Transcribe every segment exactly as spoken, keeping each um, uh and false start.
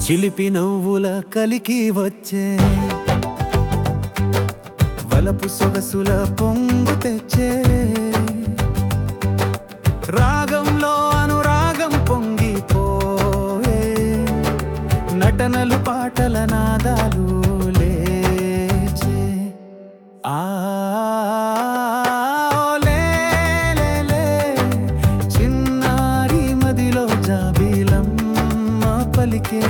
చిలిపి నవ్వుల కలికి వచ్చే వలపు సొగసుల పొంగు తెచ్చే రాగంలో అనురాగం పొంగిపోయే నటనలు పాటల నాదాలు లేచే ఆ లే లే లే చిన్నారి మదిలో జాబిలమ్మ పలికే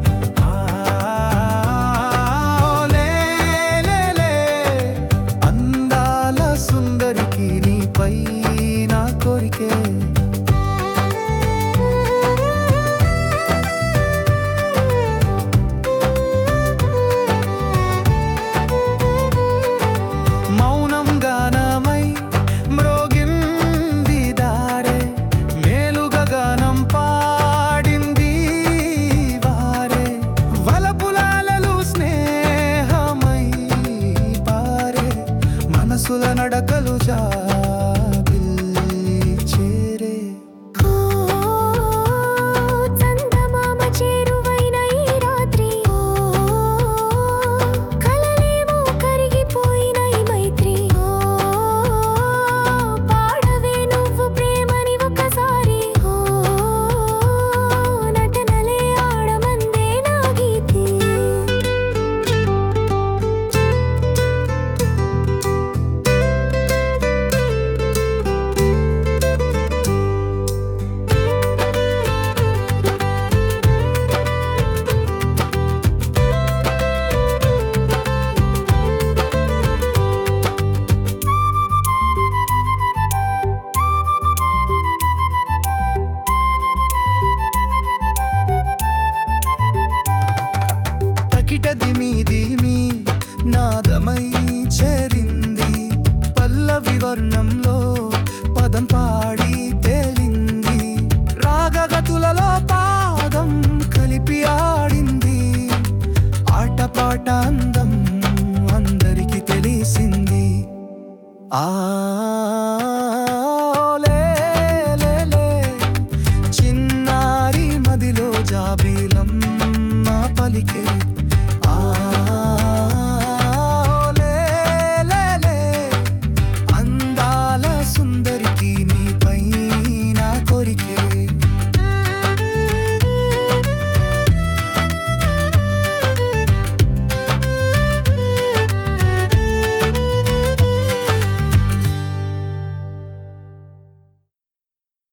మౌనం గానమై మ్రోగింది దారే మేలుగ గానం పాడింది వారే వలపులాలలు స్నేహమై పారే మనసుల నడకలు చేరే దిమి దిమి నాదమై చేరింది పల్లవి వర్ణంలో పదం పాడి తేలింది రాగగతులలో పాదం కలిపి ఆడింది ఆటపాట అందం అందరికి తెలిసింది ఆ